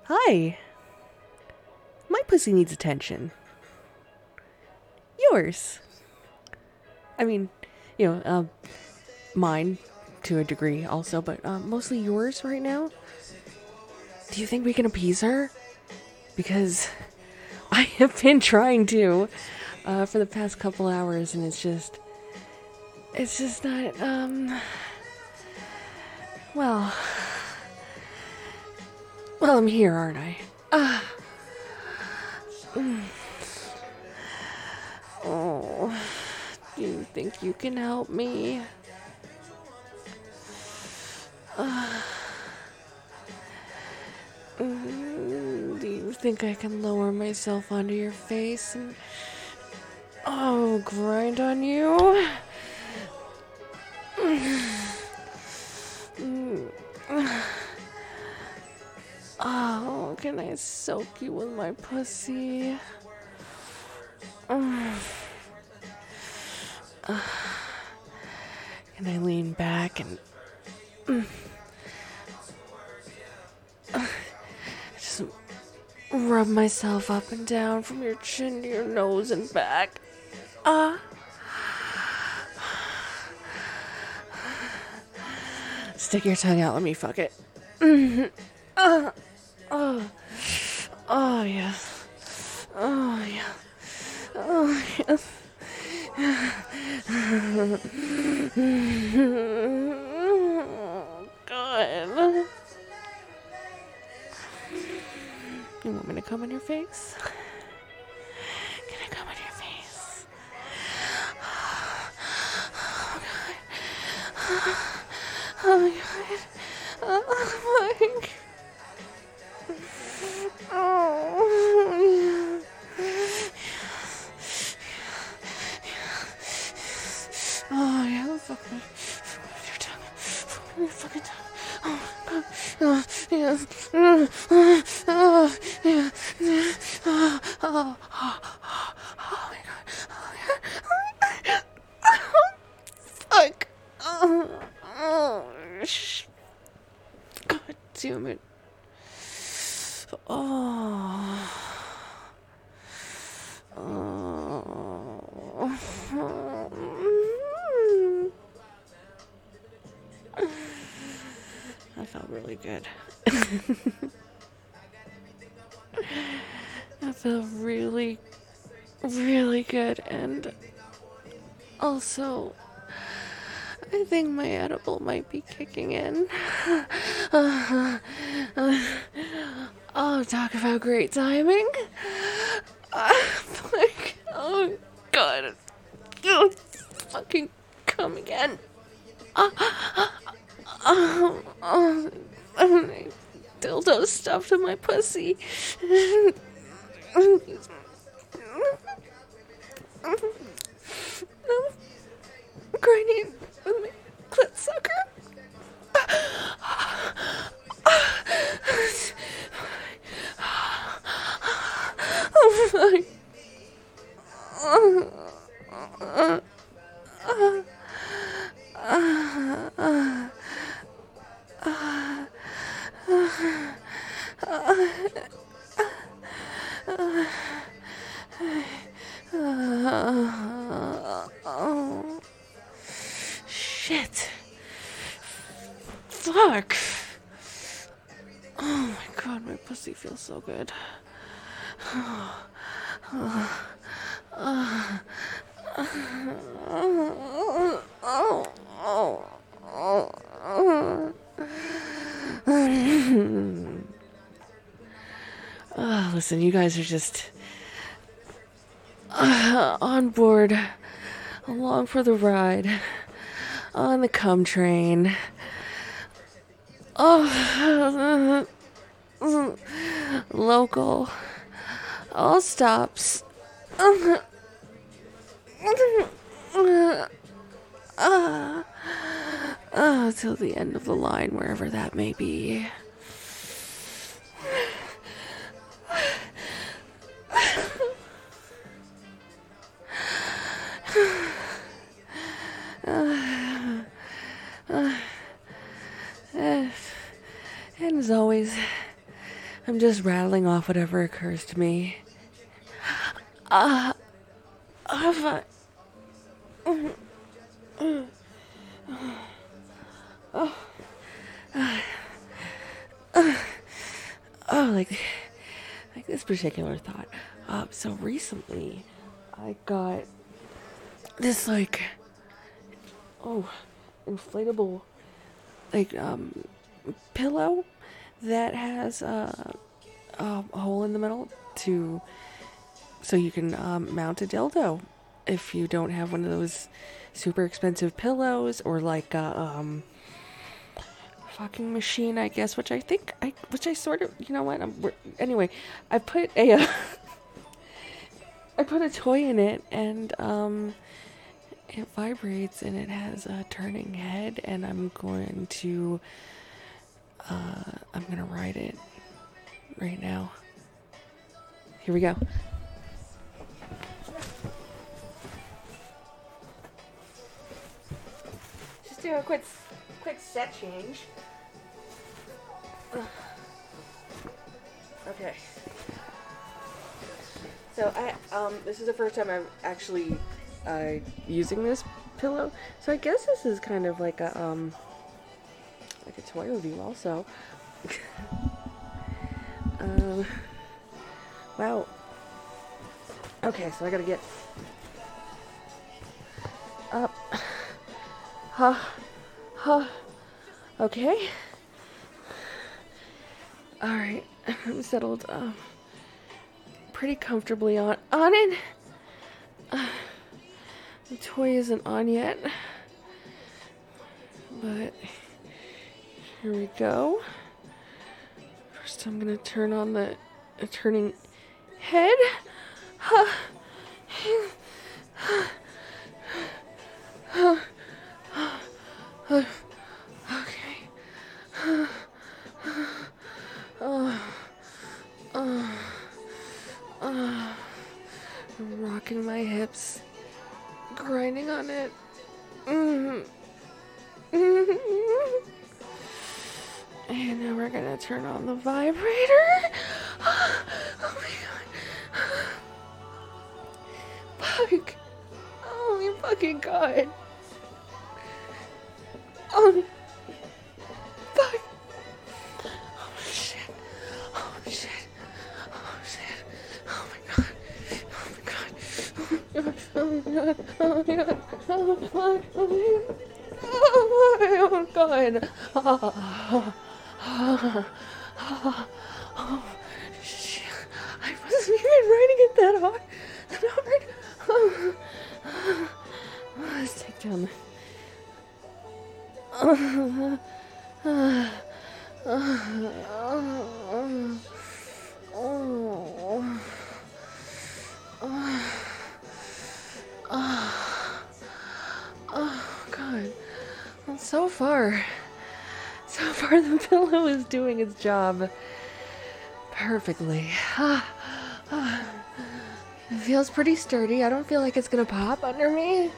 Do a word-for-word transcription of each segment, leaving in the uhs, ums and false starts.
Hi. My pussy needs attention. Yours. I mean, you know, uh, mine to a degree also, but uh, mostly yours right now. Do you think we can appease her? Because I have been trying to uh, for the past couple hours, and it's just, it's just not, um, well, well, I'm here, aren't I? Ah. Mm. Oh, do you think you can help me? Uh, mm, do you think I can lower myself onto your face and, oh, grind on you? Oh, can I soak you with my pussy? Uh, can I lean back and uh, just rub myself up and down from your chin to your nose and back? Ah. Uh, Stick your tongue out, let me fuck it. Mm-hmm. Uh, oh, oh yes. Oh yeah. Oh yes. God. You want me to come on your face? Can I come on your face? Oh God. Oh my God. Oh my God. Oh. Oh yeah, fuck me. Fuck me with your tongue. Fuck me with your fucking tongue. Oh God. Oh yeah. Oh, oh yeah. Oh, oh, oh, oh my God. Oh yeah. Oh, fuck. Oh, oh, sh- God damn it. Oh. Oh. That felt really good. That felt really, really good. And also, I think my edible might be kicking in. Uh, uh, oh, talk about great timing. Uh, like, oh, God. Oh, fucking come again. Uh, oh, oh, oh, dildo stuffed in my pussy. Grinding with my clit sucker. Oh my. Oh, shit. Fuck. Oh my God, my pussy feels so good. Oh, oh, oh, oh, oh, oh, oh. Oh, listen, you guys are just uh, on board, along for the ride, on the cum train. Oh, local, all stops. Uh, uh, uh, till the end of the line, wherever that may be. Uh, uh, and as always, I'm just rattling off whatever occurs to me. Uh, uh, oh, uh, uh, oh, like, like this particular thought. Uh, so recently, I got this like, oh, inflatable, like um, pillow that has uh, a hole in the middle to, so you can um, mount a dildo if you don't have one of those super expensive pillows or like a um, fucking machine, I guess, which I think I, which I sort of, you know what? I'm, anyway, I put a, uh, I put a toy in it and um, it vibrates and it has a turning head, and I'm going to, uh, I'm gonna ride it right now. Here we go. Just do a quick, quick set change. Ugh. Okay. So I, um, this is the first time I'm actually, uh, using this pillow. So I guess this is kind of like a, um, like a toy review also. um, wow. Okay, so I gotta get up. Huh. Huh. Okay. Alright, I'm settled um, pretty comfortably on, on it. Uh, the toy isn't on yet. But here we go. First I'm gonna turn on the uh, turning head. Huh. Okay. Oh, oh, oh. I'm rocking my hips, grinding on it. Mm. Mm. And now we're gonna turn on the vibrator. Oh my god. Fuck. Oh my fucking god. Oh. Fuck. Oh shit. Oh shit. Oh shit. Oh my god. Oh my god. Oh my god. Oh my god. Oh my god. Oh my god. Oh my god. Oh, oh, oh, oh, shit. I wasn't even writing it that hard. Oh, oh, let's take down the... Oh, oh, oh, oh, oh, God. Well, so far, so far the pillow is doing its job perfectly. It feels pretty sturdy. I don't feel like it's gonna pop under me.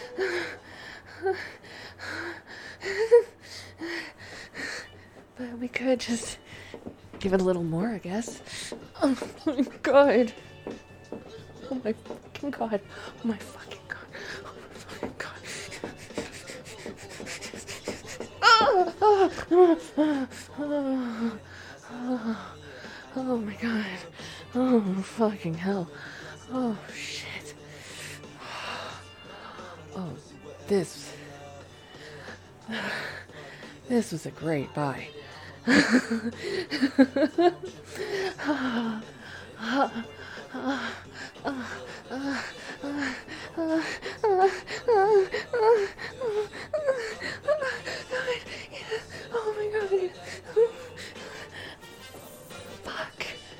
But we could just give it a little more, I guess. Oh my god. Oh my fucking god. Oh my fucking god. Oh my fucking god. Oh, oh, oh, oh, oh, oh my god. Oh fucking hell. Oh shit. Oh, this. This was a great buy. Oh my god. Fuck.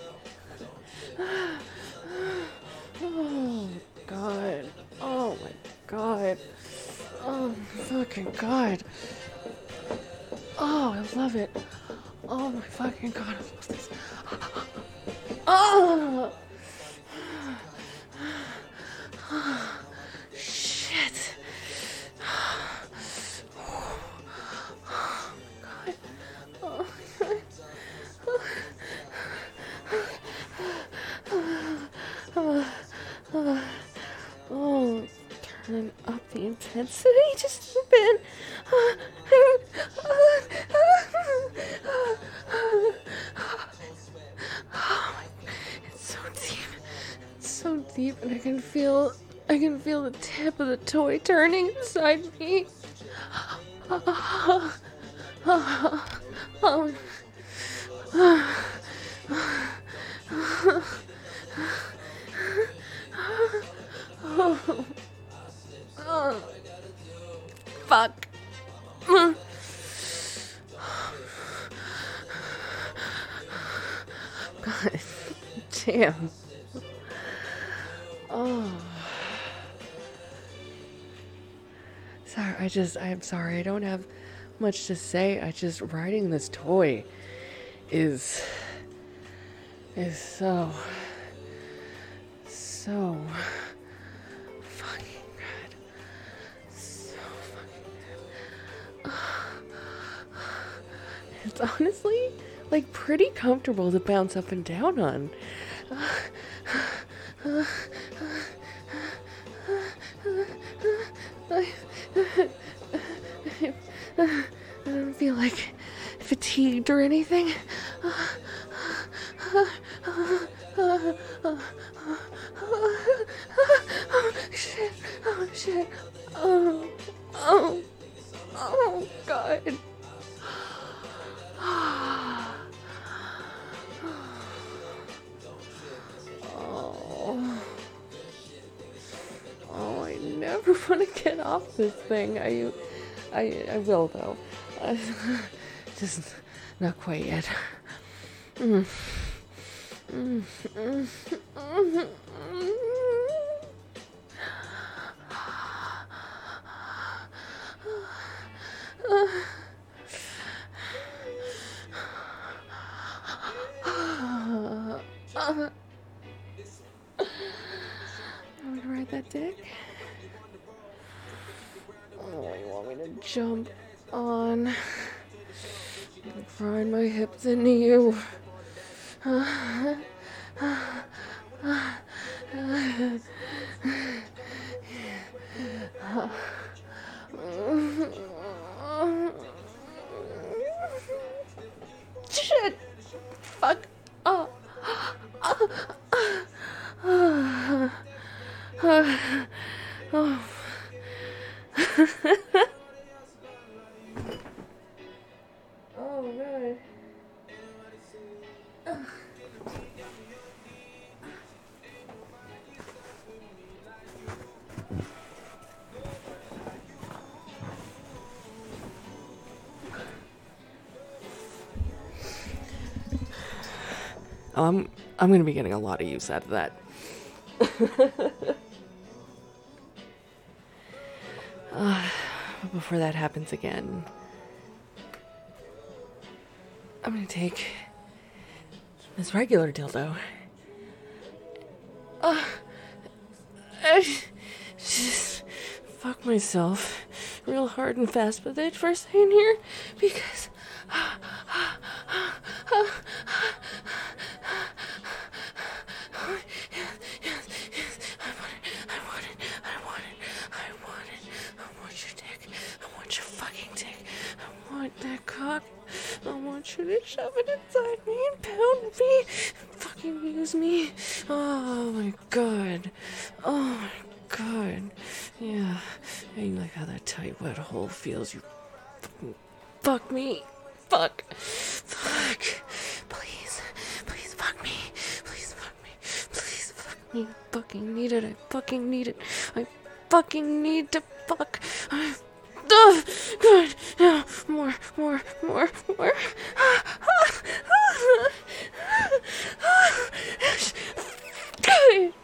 Oh god. Oh my god. Oh my fucking god. Oh, I love it. Oh my fucking god, I love this. Oh! Shit. Oh my god. Oh my god. That's it. Just open. It's so deep. It's so deep, and I can feel, I can feel the tip of the toy turning inside me. Oh. Oh. Oh. Fuck. God damn. Oh. Sorry, I just, I'm sorry, I don't have much to say. I just, riding this toy is, is so, so fucking good. So fucking good. It's honestly, like, pretty comfortable to bounce up and down on. I don't feel like fatigued or anything. Oh shit! Oh shit! Oh! Oh! Oh God! Oh! Oh! I never want to get off this thing. I, I, I will though. Uh, just not quite yet. Mm. Mm. Mm. Mm. I'm gonna ride that dick. Oh, you want me to jump on? Grind my hips into you. Shit! Fuck! Oh! Oh! Oh! Oh, God. Oh, I'm I'm gonna be getting a lot of use out of that. uh, before that happens again, I'm gonna take this regular dildo. Uh, I just fuck myself real hard and fast with it first thing here because. That cock, I want you to shove it inside me and pound me and fucking use me. Oh my God. Oh my God. Yeah. You like how that tight wet hole feels. You fucking fuck me. Fuck. Fuck. Please. Please fuck me. Please fuck me. Please fuck me. I fucking need it. I fucking need it. I fucking need to fuck. I Oh, good. Yeah, more, more, more, more. Good.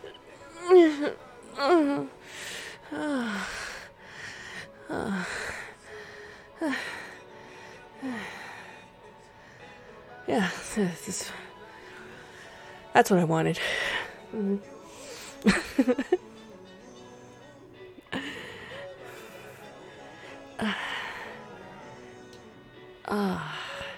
Yeah, this is, that's what I wanted. Mm. Ah,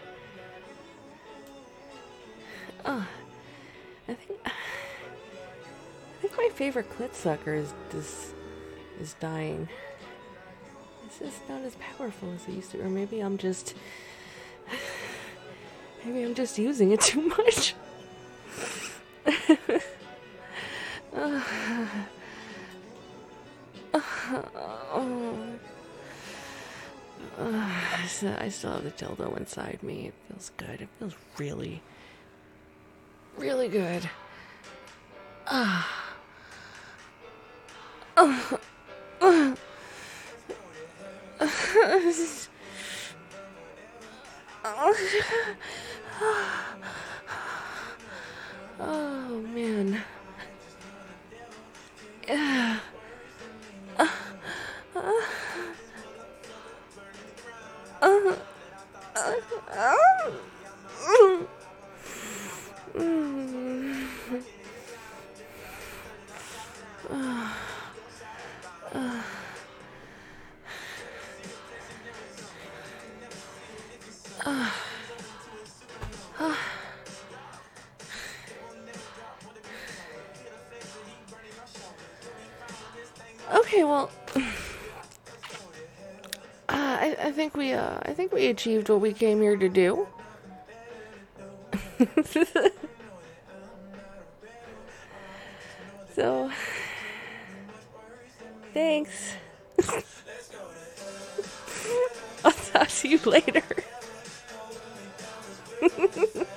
uh, uh, I think I think my favorite clit sucker is is is dying. This is not as powerful as it used to, or maybe I'm just, maybe I'm just using it too much. uh, uh, oh. uh, I still have the dildo inside me. It feels good. It feels really, really good. Ah. Uh. Uh. Oh man. Yeah. Uh, uh, uh, uh, uh, mm. uh, uh. Uh, uh, okay, well, uh, I, I think we, uh, I think we achieved what we came here to do. So, thanks. I'll talk to you later.